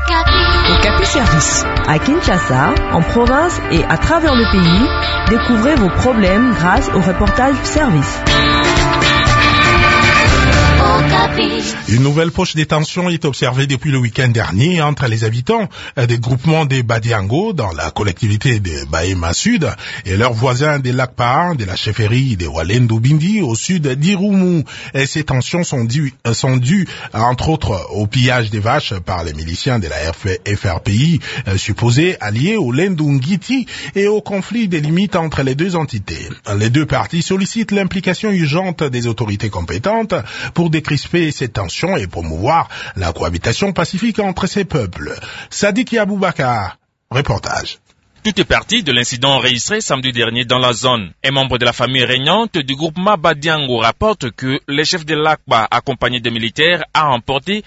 Okapi Service. À Kinshasa, en province et à travers le pays, découvrez vos problèmes grâce au reportage service. Une nouvelle poche de tension est observée depuis le week-end dernier entre les habitants des groupements des Badiango dans la collectivité de Bahema Sud et leurs voisins des Lakpa, de la chefferie de Walendu Bindi au sud d'Irumu. Et ces tensions sont dues entre autres au pillage des vaches par les miliciens de la FRPI supposés alliés au Lendungiti et au conflit des limites entre les deux entités. Les deux parties sollicitent l'implication urgente des autorités compétentes pour décrisper ces tensions et promouvoir la cohabitation pacifique entre ces peuples. Sadiki Aboubakar, reportage. Tout est parti de l'incident enregistré samedi dernier dans la zone. Un membre de la famille régnante du groupement Badiango rapporte que le chef de l'ACBA, accompagné des militaires, a emporté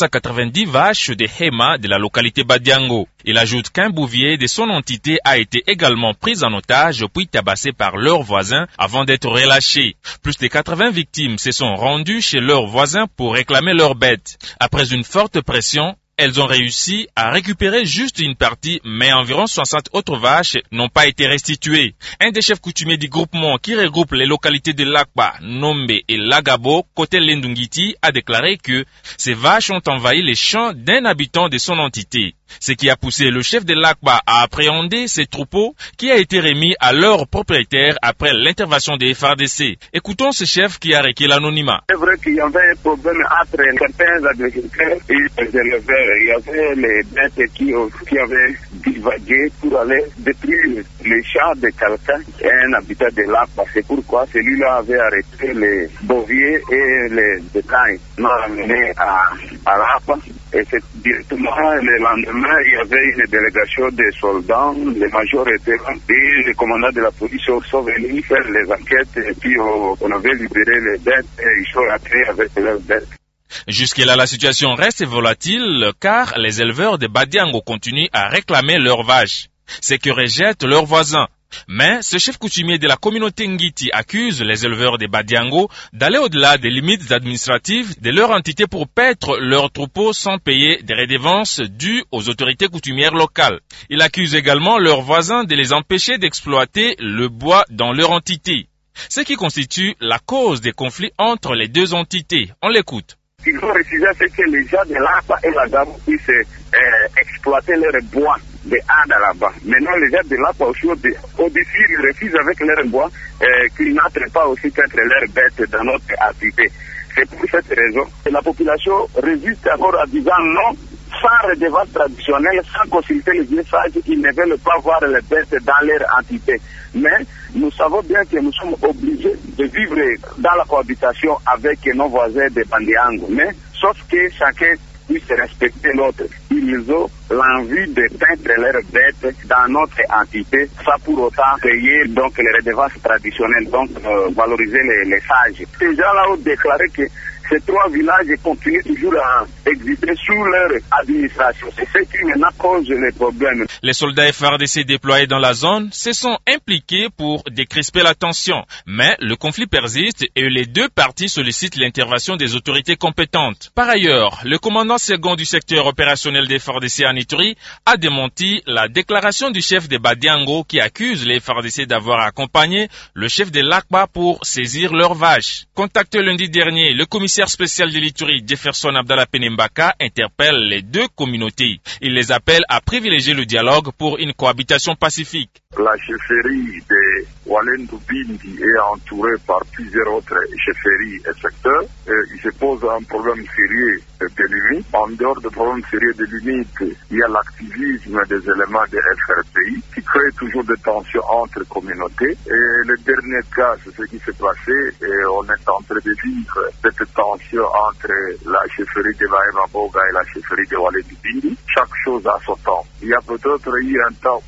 390 vaches de Hema de la localité Badiango. Il ajoute qu'un bouvier de son entité a été également pris en otage puis tabassé par leurs voisins avant d'être relâché. Plus de 80 victimes se sont rendues chez leurs voisins pour réclamer leurs bêtes. Après une forte pression, elles ont réussi à récupérer juste une partie, mais environ 60 autres vaches n'ont pas été restituées. Un des chefs coutumiers du groupement qui regroupe les localités de Lakba, Nombe et Lagabo, côté Lendungiti, a déclaré que ces vaches ont envahi les champs d'un habitant de son entité. Ce qui a poussé le chef de l'ACBA à appréhender ces troupeaux qui a été remis à leur propriétaire après l'intervention des FARDC. Écoutons ce chef qui a requis l'anonymat. C'est vrai qu'il y avait un problème entre certains agriculteurs et les éleveurs. Il y avait les bêtes qui avaient divagué pour aller détruire les champs de quelqu'un, un habitat de l'ACBA. C'est pourquoi celui-là avait arrêté les boviers et les bétails, nous ramenés à l'ACBA. Et c'est directement le lendemain, il y avait une délégation de soldats, les majors étaient là, et les commandants de la police sont venus faire les enquêtes, et puis on avait libéré les bêtes, et ils sont rentrés avec leurs bêtes. Jusque-là, la situation reste volatile, car les éleveurs de Badiango continuent à réclamer leurs vaches, ce que rejettent leurs voisins. Mais ce chef coutumier de la communauté Ngiti accuse les éleveurs de Badiango d'aller au-delà des limites administratives de leur entité pour paître leurs troupeaux sans payer des redevances dues aux autorités coutumières locales. Il accuse également leurs voisins de les empêcher d'exploiter le bois dans leur entité, ce qui constitue la cause des conflits entre les deux entités. On l'écoute. Ce qu'ils ont refusé, c'est que les gens de l'APA et la Gabou puissent exploiter leur bois de Ada là-bas. Maintenant, les gens de l'APA aussi, au-dessus, ils refusent avec leur bois qu'ils n'entrent pas aussi qu'entre leurs bêtes dans notre activité. C'est pour cette raison que la population résiste encore en disant non, sans redevance traditionnelle, sans consulter les vieux sages, ils ne veulent pas voir les bêtes dans leur entité. Mais nous savons bien que nous sommes obligés de vivre dans la cohabitation avec nos voisins de Badiango. Mais sauf que chacun puisse respecter l'autre. Ils ont l'envie de peindre leurs bêtes dans notre entité, sans pour autant payer donc les redevances traditionnelles, donc valoriser les sages. Ces gens-là ont déclaré que ces trois villages continuent toujours à exister sous leur administration. C'est ce qui maintenant cause les problèmes. Les soldats FARDC déployés dans la zone se sont impliqués pour décrisper la tension. Mais le conflit persiste et les deux parties sollicitent l'intervention des autorités compétentes. Par ailleurs, le commandant second du secteur opérationnel des FARDC en Ituri a démenti la déclaration du chef de Badiango qui accuse les FARDC d'avoir accompagné le chef de l'ACBA pour saisir leurs vaches. Contacté lundi dernier, le commissaire spécial de l'Ituri, Jefferson Abdallah Penembaka, interpelle les deux communautés. Il les appelle à privilégier le dialogue pour une cohabitation pacifique. La chefferie de Walendu Bindi est entourée par plusieurs autres chefferies et secteurs. Il se pose un problème sérieux de limite. En dehors du problème sérieux de limite, il y a l'activisme des éléments de FRPI qui crée toujours des tensions entre communautés. Et le dernier cas, c'est ce qui s'est passé et on est en train de vivre cette tension entre la chefferie de Bahema Boga et la chefferie de Walendu Bindi. Chaque chose a son temps. Il y a peut-être eu un temps,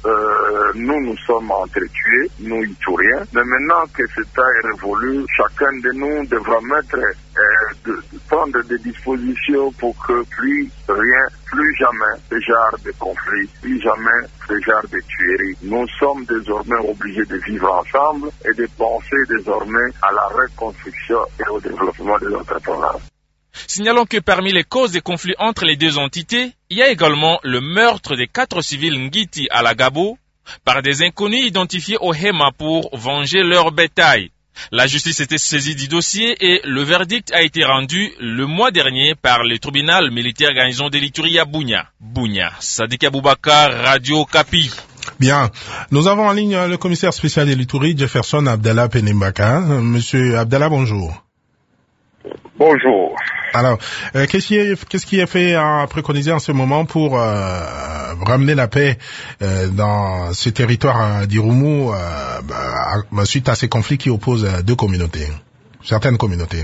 nous sommes entretués, nous Ituriens, mais maintenant que ce temps est révolu, chacun de nous devra prendre des dispositions pour que plus jamais ce genre de conflit, plus jamais ce genre de tuerie. Nous sommes désormais obligés de vivre ensemble et de penser désormais à la reconstruction et au développement de notre province. Signalons que parmi les causes des conflits entre les deux entités, il y a également le meurtre des 4 civils Ngiti à la Gabo par des inconnus identifiés au Hema pour venger leur bétail. La justice était saisie du dossier et le verdict a été rendu le mois dernier par le tribunal militaire garnison de l'Ituri à Bunia. Sadiq Aboubakar, Radio Kapi. Bien. Nous avons en ligne le commissaire spécial de l'Ituri, Jefferson Abdallah Penembaka. Monsieur Abdallah, bonjour. Bonjour. Alors, qu'est-ce qui est fait à préconiser en ce moment pour ramener la paix dans ce territoire d'Irumu suite à ces conflits qui opposent deux communautés, certaines communautés?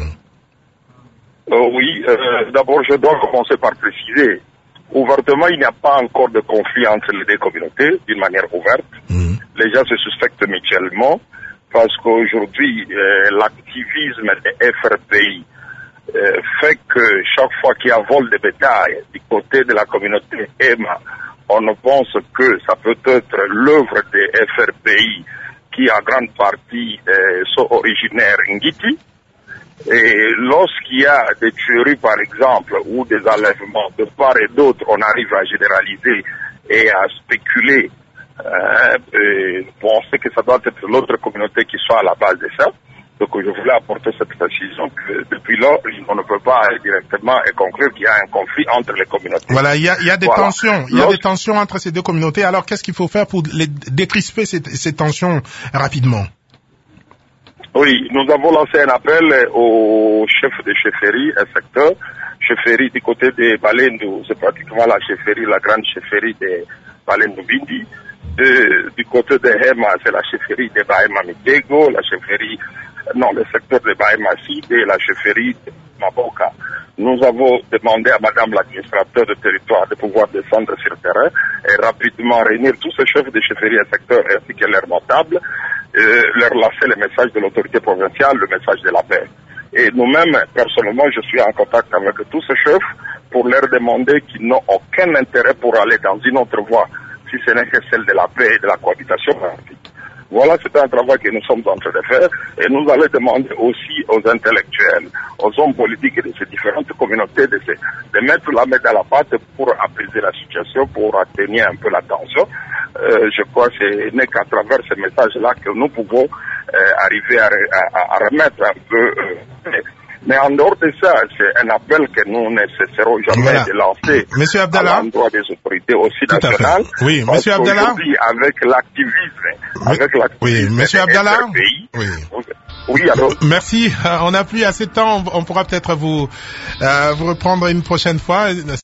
Oui, d'abord je dois commencer par préciser. Ouvertement, il n'y a pas encore de conflit entre les deux communautés, d'une manière ouverte. Les gens se suspectent mutuellement parce qu'aujourd'hui, l'activisme des FRPI fait que chaque fois qu'il y a vol de bétail du côté de la communauté EMA, on ne pense que ça peut être l'œuvre des FRPI qui en grande partie sont originaires Ngiti. Et lorsqu'il y a des tueries par exemple ou des enlèvements de part et d'autre, on arrive à généraliser et à spéculer et penser que ça doit être l'autre communauté qui soit à la base de ça. Donc je voulais apporter cette précision que depuis là, on ne peut pas directement conclure qu'il y a un conflit entre les communautés. Voilà, il y a des tensions, il y a des tensions entre ces deux communautés. Alors qu'est-ce qu'il faut faire pour décrisper ces tensions rapidement? Oui, nous avons lancé un appel au chef de chefferie, inspecteur. Chefferie du côté des Balendou, c'est pratiquement la chefferie, la grande chefferie des Balendou Bindi. Du côté de Hema, c'est la chefferie de Bahema Mitego, le secteur de Bahema Sid et la chefferie de Maboka. Nous avons demandé à madame l'administrateur du territoire de pouvoir descendre sur le terrain et rapidement réunir tous ces chefs de chefferie et secteur ainsi que leurs notables, leur lancer le message de l'autorité provinciale, le message de la paix. Et nous-mêmes, personnellement, je suis en contact avec tous ces chefs pour leur demander qu'ils n'ont aucun intérêt pour aller dans une autre voie, si ce n'est que celle de la paix et de la cohabitation. Voilà, c'est un travail que nous sommes en train de faire et nous allons demander aussi aux intellectuels, aux hommes politiques de ces différentes communautés de mettre la main dans la pâte pour apaiser la situation, pour atténuer un peu la tension. Je crois que ce n'est qu'à travers ce message-là que nous pouvons arriver à remettre un peu... Mais en dehors de ça, c'est un appel que nous ne cesserons jamais de lancer à l'endroit des autorités aussi nationales. Oui, Monsieur Abdallah. Avec l'activisme, oui, Monsieur Abdallah. Oui, alors. Merci. On n'a plus assez de temps. On pourra peut-être vous reprendre une prochaine fois.